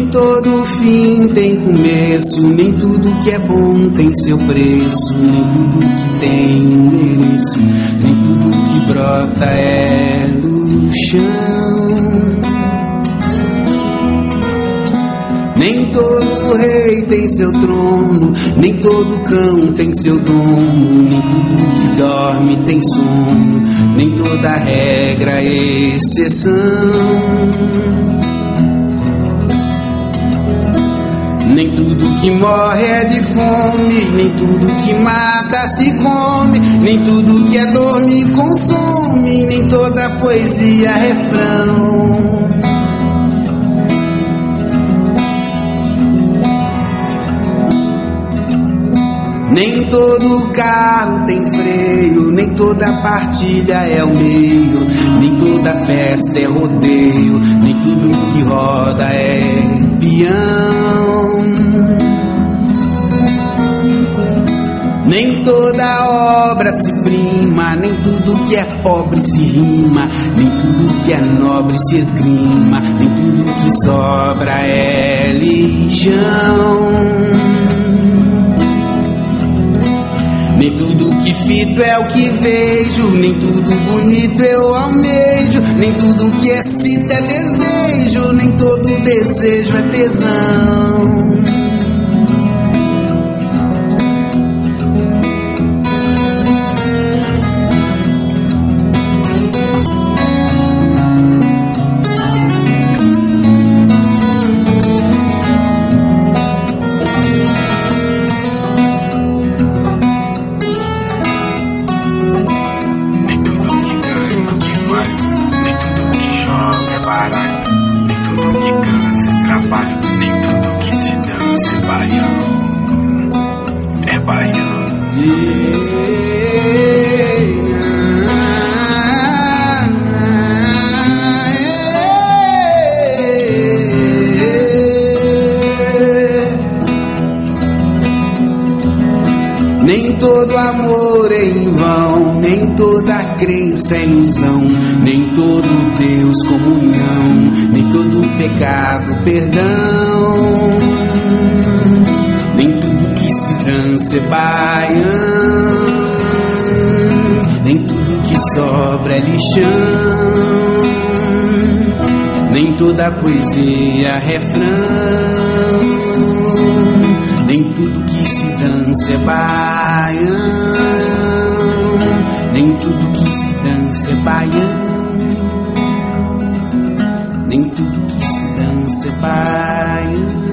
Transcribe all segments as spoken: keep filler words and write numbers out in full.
Nem todo fim tem começo, nem tudo que é bom tem seu preço, nem tudo que tem um mereço, nem tudo que brota é do chão. Nem todo rei tem seu trono, nem todo cão tem seu dono, nem tudo que dorme tem sono, nem toda regra é exceção. Nem tudo que morre é de fome, nem tudo que mata se come, nem tudo que é dorme consome, nem toda poesia é refrão. Nem todo carro tem freio, nem toda partilha é o meio, nem toda festa é rodeio, nem tudo que roda é peão. Nem toda obra se prima, nem tudo que é pobre se rima, nem tudo que é nobre se esgrima, nem tudo que sobra é lixão. Nem tudo que fito é o que vejo, nem tudo bonito eu almejo, nem tudo que é cita é desejo, nem todo desejo é tesão. Nem todo amor é em vão, nem toda crença é ilusão, nem todo Deus comunhão, nem todo pecado perdão, nem tudo que se dança é baião, nem tudo que sobra é lixão, nem toda poesia é refrão, nem tudo que se dança é baião, nem tudo que se dança é baião, nem tudo que se dança é baião.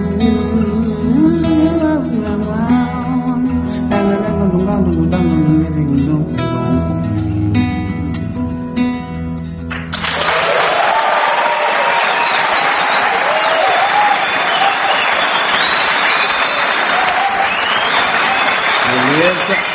Beleza?